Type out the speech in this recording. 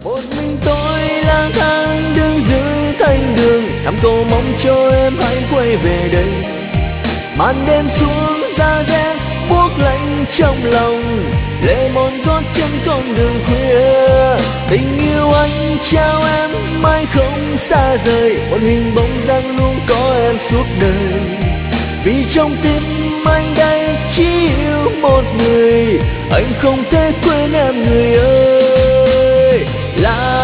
Một mình tôi lang thang đứng dưới thanh đường, thầm cầu mong cho em hãy quay về đây. Màn đêm xuống giá rét buốt lạnh trong lòng, lệ mòn gót chân con đường khuya. Tình yêu anh trao em mãi không xa rời, một hình bóng dáng luôn có em suốt đời. Vì trong tim anh đây chỉ yêu một người, anh không thể quên em người ơi.